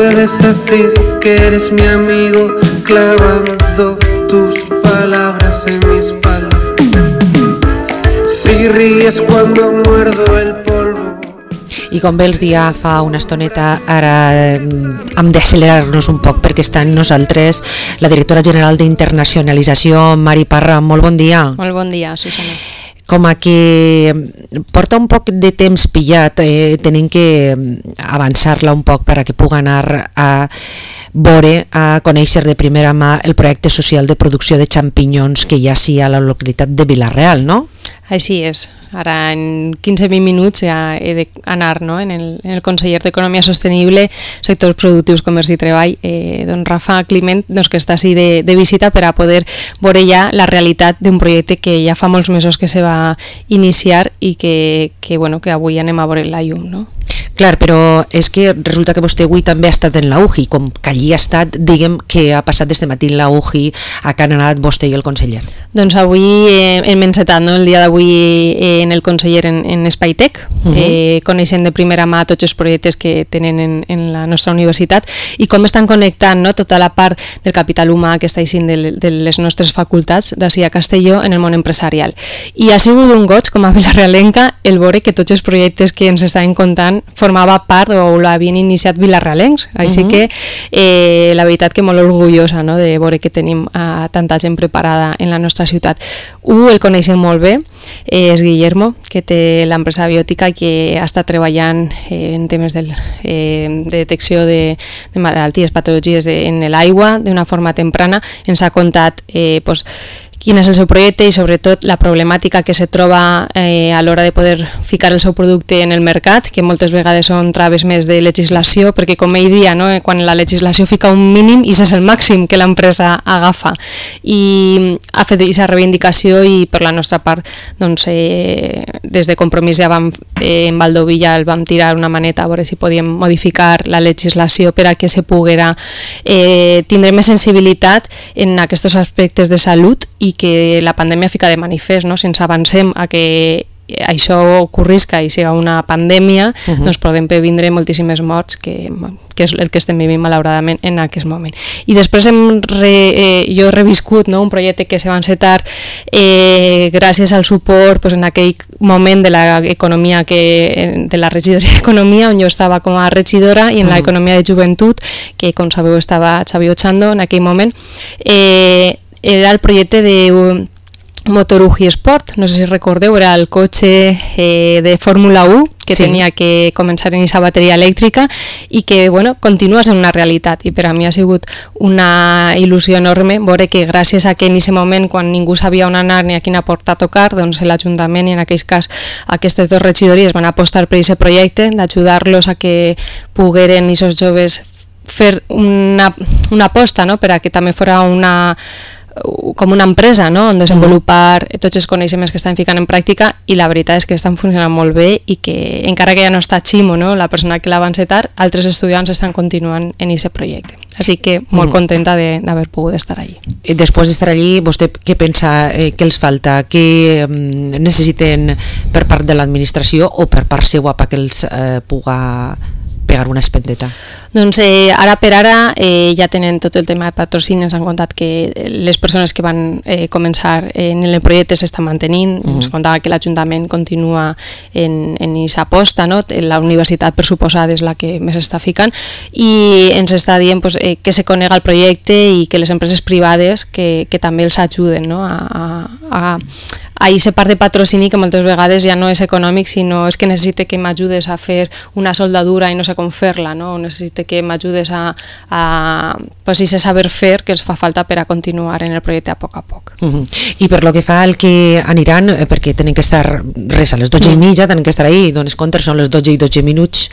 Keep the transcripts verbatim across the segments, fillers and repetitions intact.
Puedes decir que eres mi amigo clavando tus palabras en mi espalda. Si ríes cuando muerdo el polvo. I com bé els dia fa una estoneta, ara hem d'accelerar-nos un poc perquè està amb nosaltres la directora general d'Internacionalització, Mari Parra. Molt bon dia. Molt bon dia, Susana. Com a que porta un poc de temps pillat, eh, tenim que avançar-la un poc per a que pugui anar a veure, a conèixer de primera mà el projecte social de producció de xampinyons que hi ha sí a la localitat de Vila-real, no? Així és. Ara en quinze vint minuts ja he d'anar, no? en, el, en el conseller d'Economia Sostenible, Sectors Productius, Comerç i Treball, eh, don Rafa Climent, doncs, que està així de, de visita per a poder veure ja la realitat d'un projecte que ja fa molts mesos que se va iniciar i que, que, bueno, que avui anem a veure la llum, no? Clar, però és que resulta que vostè avui també ha estat en la U G I, com que allí ha estat, diguem, que ha passat des de matí en la U G I, a que han anat vostè i el conseller. Doncs avui eh, hem encetat, no? El dia d'avui eh, en el conseller en, en Espai Tec, uh-huh. eh, coneixent de primera mà tots els projectes que tenen en, en la nostra universitat i com estan connectant, no? Tota la part del capital humà que està aixint de, de les nostres facultats d'ací a Castelló en el món empresarial. I ha sigut un goig, com a vilarealenca, el veure que tots els projectes que ens estaven contant formava part o l'havien iniciat vilarealencs, així uh-huh. que eh, la veritat que molt orgullosa, no? De veure que tenim a tanta gent preparada en la nostra ciutat. Un, el coneixem molt bé, eh, és Guillermo, que té l'empresa biòtica i que ha estat treballant eh, en temes del, eh, de detecció de, de malalties, patologies de, en l'aigua d'una forma temprana. Ens ha contat eh, pues, quin és el seu projecte i sobretot la problemàtica que se troba eh, a l'hora de poder ficar el seu producte en el mercat, que moltes vegades són traves més de legislació, perquè com ell dia, no? Quan la legislació fica un mínim, i és el màxim que l'empresa agafa. I ha fet aquesta reivindicació i per la nostra part, doncs, eh, des de Compromís ja vam, eh, en Baldoví ja el vam tirar una maneta a veure si podíem modificar la legislació per a que se poguera eh, tindre més sensibilitat en aquests aspectes de salut i que la pandèmia fica de manifest, no? Si ens avancem a que això ocorrisca i sigui una pandèmia, uh-huh. doncs podem previndre moltíssimes morts, que, que és el que estem vivint malauradament en aquest moment. I després hem re, eh, jo he reviscut, no? Un projecte que se va encetar eh, gràcies al suport pues, en aquell moment de l'economia que, de la regidoria d'Economia, on jo estava com a regidora, i en uh-huh. l'economia de joventut, que com sabeu estava Xavi Ochando en aquell moment. Eh, era el projecte de Motor U G I Sport, no sé si recordeu, era el cotxe eh, de Fórmula u que sí. Tenia que començar en aquesta bateria elèctrica i que, bueno, continua sent una realitat, i per a mi ha sigut una il·lusió enorme veure que gràcies a que en aquest moment, quan ningú sabia on anar ni a quina porta a tocar, doncs l'Ajuntament i en aquell cas aquestes dues regidories van apostar per aquest projecte d'ajudar-los a que pogueren aquests joves fer una, una aposta, no? Per a que també fora una com una empresa, no? On desenvolupar uh-huh. tots els coneixements que estan ficant en pràctica, i la veritat és que estan funcionant molt bé i que encara que ja no està Ximo, no? La persona que la va encetar, altres estudiants estan continuant en aquest projecte. Així que molt uh-huh. contenta d'haver pogut estar allí. I després d'estar allí, vostè què pensa eh, que els falta? Què um, necessiten per part de l'administració o per part seva perquè els eh, puga pegar una espendeta? Doncs eh, ara per ara eh, ja tenen tot el tema de patrocini, ens han contat que les persones que van eh, començar en el projecte s'estan mantenint, uh-huh. ens contava que l'Ajuntament continua en aquesta aposta, no? La universitat per suposat és la que més està ficant, i ens està dient pues, eh, que se conega el projecte i que les empreses privades que, que també els ajuden, no? a, a, a a aquesta part de patrocini que moltes vegades ja no és econòmic, sinó és que necessite que m'ajudes a fer una soldadura i no sé com fer-la, no? O necessite que m'ajudes a, a pues, i saber fer que els fa falta per a continuar en el projecte a poc a poc. Uh-huh. I per lo que fa al que aniran, perquè tenen que estar res a les dotze i mitja, tenen que estar ahí, dones compte, són les dotze i dotze minuts,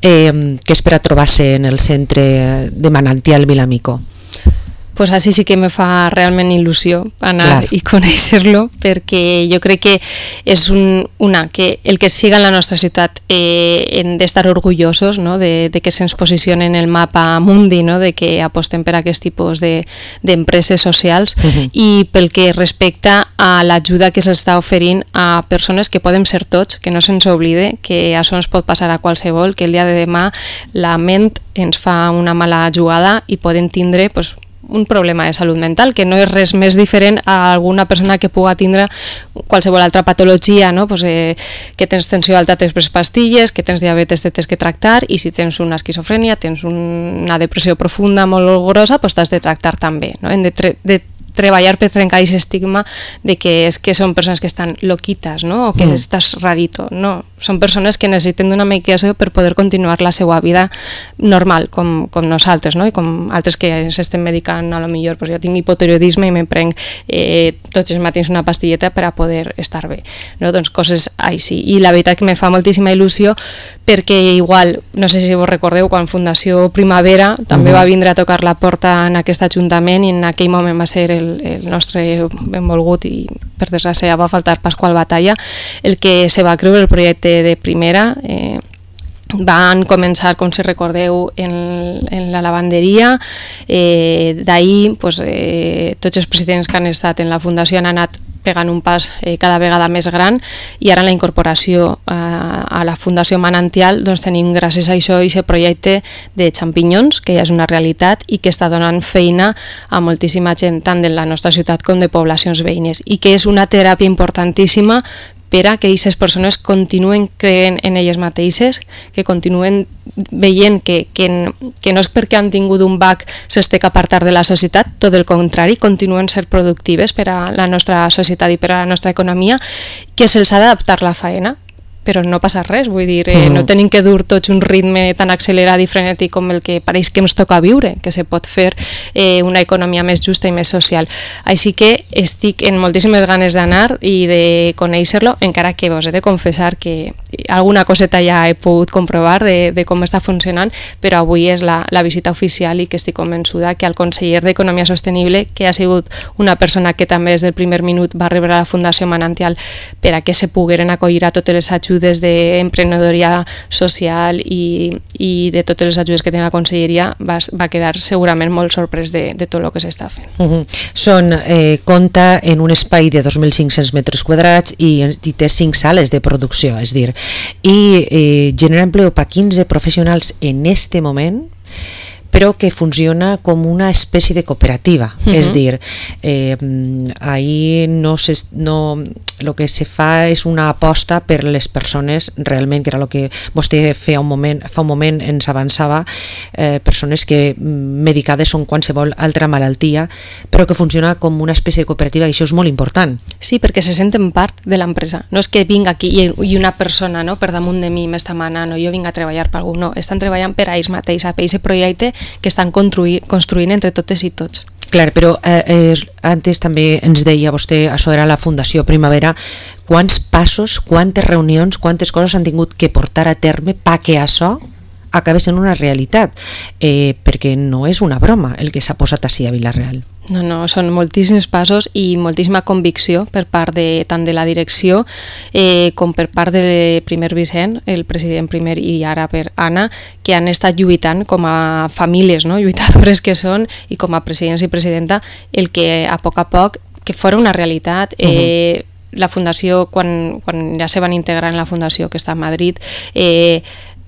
eh, que és per a trobar-se en el centre de Manantial Vilamico. Pues així sí que me fa realment il·lusió anar Clar. I conèixer-lo, perquè jo crec que és un, una, que el que siga en la nostra ciutat eh, hem d'estar orgullosos, no? de, de que se'ns posicionen en el mapa mundi, no? De que apostem per aquest tipus de, d'empreses socials, uh-huh. i pel que respecta a l'ajuda que s'està oferint a persones que podem ser tots, que no se'ns oblide, que això ens pot passar a qualsevol, que el dia de demà la ment ens fa una mala jugada i podem tindre pues, un problema de salut mental, que no és res més diferent a alguna persona que puga tindre qualsevol altra patologia, no? Pues, eh, que tens tensió alta, tens pres pastilles, que tens diabetes, te tens que tractar, i si tens una esquizofrènia, tens una depressió profunda molt grossa, pues t'has de tractar també, no? Hem de, tre de treballar per trencar aquest estigma de que és que són persones que estan loquites, no? O que mm. estàs rarito, no? Són persones que necessiten d'una medicació per poder continuar la seva vida normal, com, com nosaltres, no? I com altres que s'estem medicant, a lo millor, pues jo tinc hipotiroidisme i me prenc eh, tots els matins una pastilleta per a poder estar bé, no? Doncs coses així. I la veritat que me fa moltíssima il·lusió perquè igual, no sé si vos recordeu, quan Fundació Primavera també uh-huh. va vindre a tocar la porta en aquest ajuntament i en aquell moment va ser el, el nostre benvolgut i per desgràcia va faltar Pasqual Batalla, el que se va creure el projecte de Primera. eh, van començar, com si recordeu, en, en la lavanderia, eh, d'ahir pues, eh, tots els presidents que han estat en la Fundació han anat pegant un pas eh, cada vegada més gran i ara en la incorporació eh, a la Fundació Manantial doncs tenim gràcies a això aquest projecte de xampinyons que ja és una realitat i que està donant feina a moltíssima gent tant de la nostra ciutat com de poblacions veïnes i que és una teràpia importantíssima per a que aquestes persones continuen creient en elles mateixes, que continuen veient que, que, que no és perquè han tingut un bac s'esté que apartar de la societat, tot el contrari, continuen ser productives per a la nostra societat i per a la nostra economia, que se'ls ha d'adaptar la faena, però no passa res, vull dir, eh, no tenim que dur tots un ritme tan accelerat i frenètic com el que pareix que ens toca viure, que se pot fer eh, una economia més justa i més social. Així que estic en moltíssimes ganes d'anar i de conèixer-lo, encara que vos he de confessar que alguna coseta ja he pogut comprovar de, de com està funcionant, però avui és la, la visita oficial i que estic convençuda que el conseller d'Economia Sostenible, que ha sigut una persona que també des del primer minut va rebre a la Fundació Manantial per a que se pogueren acollir a totes les ajudes d'emprenedoria social i, i de totes les ajudes que té la conselleria va, va quedar segurament molt sorprès de, de tot el que s'està fent. Uh-huh. Són, eh, compta en un espai de dos mil cinc-cents metres quadrats i, i té cinc sales de producció, és dir, i eh, genera empleo per quinze professionals en este moment, però que funciona com una espècie de cooperativa, uh-huh. és dir, eh, ahí no, se, no el que se fa és una aposta per les persones realment, que era el que vostè feia un moment, fa un moment ens avançava, eh, persones que medicades són qualsevol altra malaltia, però que funciona com una espècie de cooperativa i això és molt important. Sí, perquè se senten part de l'empresa, no és que vinc aquí i, i una persona no, per damunt de mi m'està manant o jo vinc a treballar per algú, no, estan treballant per a ells mateix, per a aquest projecte que estan construir, construint entre totes i tots. Clar, però eh, eh, antes també ens deia vostè, això era la Fundació Primavera, quants passos, quantes reunions, quantes coses han tingut que portar a terme perquè això acabi sent una realitat, eh, perquè no és una broma el que s'ha posat així a Vila-real. No, no, són moltíssims passos i moltíssima convicció per part de tant de la direcció eh, com per part del primer Vicent, el president primer i ara per Anna, que han estat lluitant com a famílies, no? Lluitadores que són i com a presidents i presidenta, el que a poc a poc que fora una realitat. Eh, uh-huh. La fundació, quan, quan ja se van integrar en la fundació que està a Madrid, eh,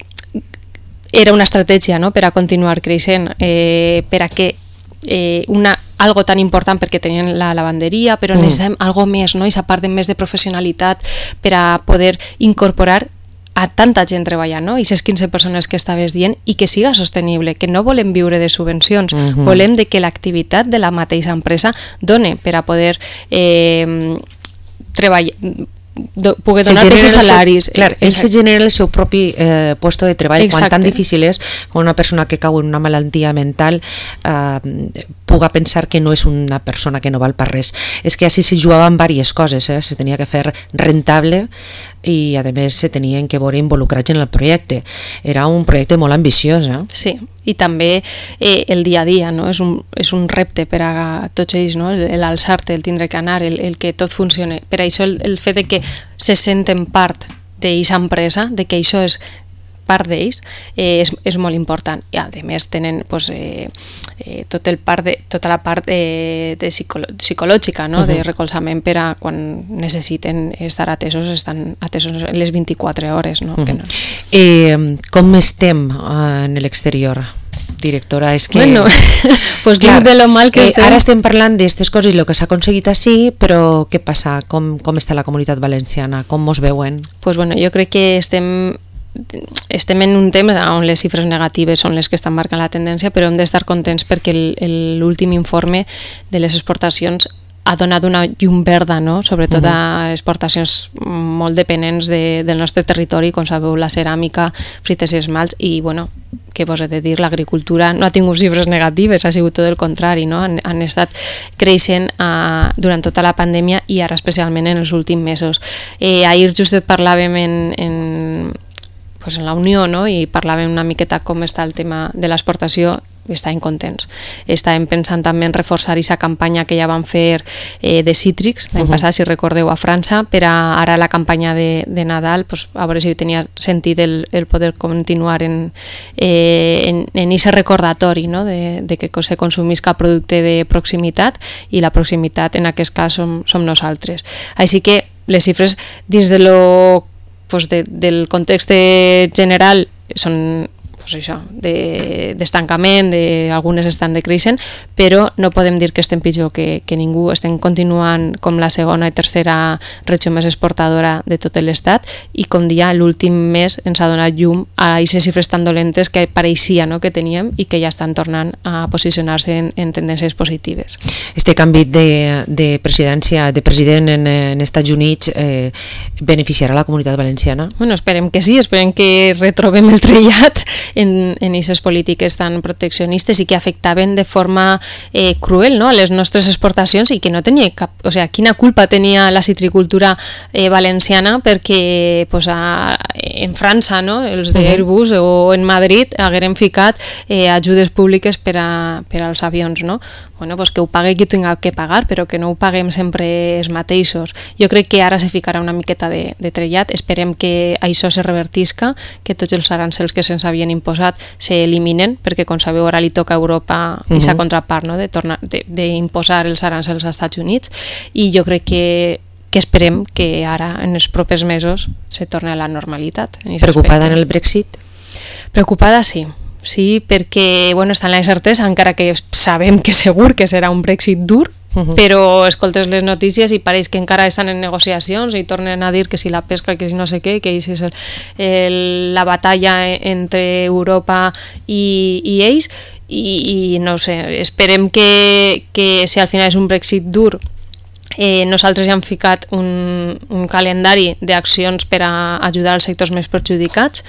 era una estratègia, no?, per a continuar creixent, eh, per a que eh, una algo tan important perquè tenien la lavanderia, però mm. necessitem algo més, no? I aquesta part de més de professionalitat per a poder incorporar a tanta gent treballant, no? I aquestes quinze persones que estaves dient, i que siga sostenible, que no volem viure de subvencions, mm-hmm. volem de que l'activitat de la mateixa empresa done per a poder eh, treballar, do, poder donar aquests salaris. Seu, clar, ell se genera el seu propi eh, puesto de treball. Exacte. Quan tan difícil és quan una persona que cau en una malaltia mental eh, puga pensar que no és una persona que no val per res. És que així se jugaven diverses coses, eh? Se tenia que fer rentable i a més se tenien que veure involucrats en el projecte. Era un projecte molt ambiciós. Eh? Sí, i també eh, el dia a dia, no? És un, és un repte per a tots ells, no? L'alçar-te, el tindre que anar, el, el que tot funcione. Per això el, el fet de que se senten part d'aquesta empresa, de que això és part d'ells eh, és, és molt important. I a més tenen pues, eh, eh, tot el part de, tota la part de, de psicolo, psicològica, no? Uh-huh. De recolzament per a quan necessiten estar atesos, estan atesos les vint-i-quatre hores. No? Uh-huh. Que no. Eh, com estem uh, en l'exterior? Directora, és que... Bueno, pues clar, de lo mal que eh, estem... Ara estem parlant d'aquestes coses i el que s'ha aconseguit així, però què passa? Com, com està la comunitat valenciana? Com mos veuen? Pues bueno, jo crec que estem estem en un temps on les xifres negatives són les que estan marcant la tendència, però hem d'estar contents perquè l'últim informe de les exportacions ha donat una llum verda, no? Sobretot uh-huh. a exportacions molt dependents de, del nostre territori, com sabeu, la ceràmica, frites i esmalts, i bueno, què vos he de dir, l'agricultura no ha tingut xifres negatives, ha sigut tot el contrari, no? Han, han estat creixent uh, durant tota la pandèmia i ara especialment en els últims mesos. Eh, ahir justet parlàvem en, en, pues en la Unió, no? I parlàvem una miqueta com està el tema de l'exportació, i estàvem contents. Estàvem pensant també en reforçar aquesta campanya que ja van fer eh, de cítrics l'any uh-huh. passat, si recordeu, a França, per a ara la campanya de, de Nadal, pues, a veure si tenia sentit el, el poder continuar en eh, en, en ese recordatori, no? de, de que se consumisca producte de proximitat, i la proximitat en aquest cas som, som nosaltres. Així que les xifres dins de lo, pues de, del context general són pues això, de, d'estancament, de, algunes estan decreixent, però no podem dir que estem pitjor que, que ningú, estem continuant com la segona i tercera regió més exportadora de tot l'estat, i com dia l'últim mes ens ha donat llum a aquestes xifres tan dolentes que pareixia, no?, que teníem, i que ja estan tornant a posicionar-se en, en tendències positives. Este canvi de, de presidència, de president en, en Estats Units eh, beneficiarà la comunitat valenciana? Bueno, esperem que sí, esperem que retrobem el trellat en aquestes polítiques tan proteccionistes i que afectaven de forma eh, cruel, no?, a les nostres exportacions, i que no tenia cap... O sigui, quina culpa tenia la citricultura eh, valenciana perquè pues, a, en França, no?, els d'Airbus, uh-huh. o en Madrid hagueren ficat eh, ajudes públiques per, a, per als avions, no? Bueno, pues que ho pagui qui tinga que pagar, però que no ho paguem sempre els mateixos. Jo crec que ara se ficarà una miqueta de, de trellat, esperem que això se revertisca, que tots els arancels que se'ns havien imposat s'eliminen, perquè com sabeu ara li toca a Europa uh-huh. i s'ha contrapart, no?, de tornar d'imposar els arancels als Estats Units, i jo crec que que esperem que ara, en els propers mesos, se torni a la normalitat. En Preocupada aspecte. En el Brexit? Preocupada, sí. Sí, perquè bueno, està en la incertesa, encara que sabem que segur que serà un Brexit dur, uh-huh. però escoltes les notícies i pareix que encara estan en negociacions i tornen a dir que si la pesca, que si no sé què, que és el, el, la batalla entre Europa i, i ells, i, i no sé, esperem que, que si al final és un Brexit dur, Eh, nosaltres ja hem ficat un, un calendari d'accions per a ajudar als sectors més perjudicats,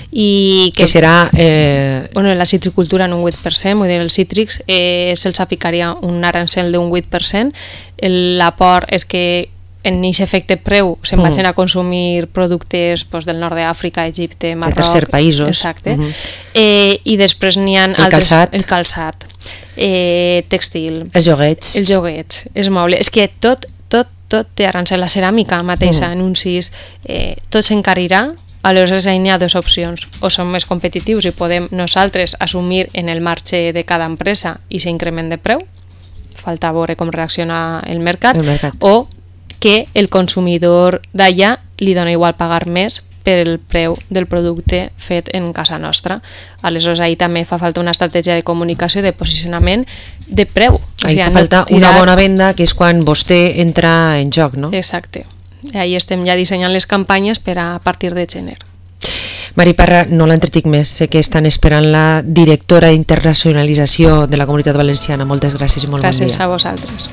i que, que serà eh... bueno, la citricultura en un vuit per cent, vull dir, els cítrics eh, se'ls aplicaria un arancel d'un vuit per cent. L'aport és que en aquest efecte preu se'n uh-huh. vagin a consumir productes pues, del nord d'Àfrica, Egipte, Marroc... De tercer països. Exacte. Uh-huh. Eh, I després n'hi ha el altres... Calçat. El calçat. Eh, textil. Els joguets. Els joguets, els mobles. És que tot, tot, tot té arancel. La ceràmica mateixa, uh-huh. en un sis, eh, tot s'encarirà. Aleshores hi ha dues opcions: o som més competitius i podem nosaltres assumir en el marge de cada empresa i s'increment de preu, falta veure com reacciona el mercat, el mercat. O que el consumidor d'allà li dona igual pagar més per el preu del producte fet en casa nostra. Aleshores, ahir també fa falta una estratègia de comunicació, de posicionament, de preu. Ahir o sigui, fa falta no tirar... una bona venda, que és quan vostè entra en joc, no? Exacte. Ahir estem ja dissenyant les campanyes per a partir de gener. Mari Parra, no l'entretinc més, sé que estan esperant la directora d'internacionalització de la Comunitat Valenciana. Moltes gràcies i molt gràcies bon dia. Gràcies a vosaltres.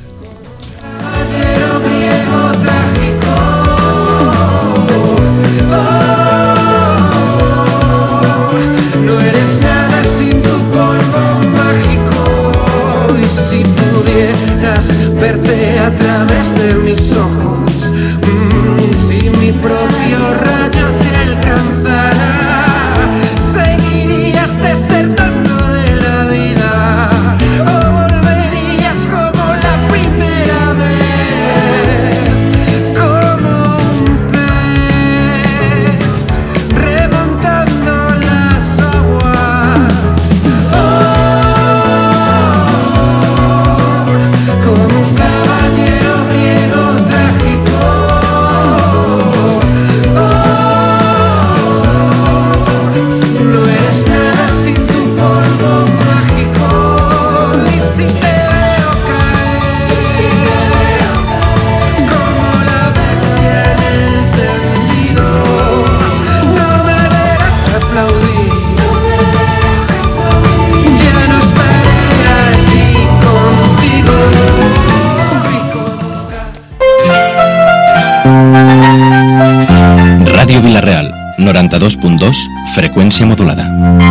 No eres nada sin tu polvo mágico, y si pudieras verte a través de mis ojos, mmm, si mi propio rayo te alcanzara, seguirías desertando de la vida, o volverías como la primera vez, como un pez. noranta-dos punt dos, freqüència modulada.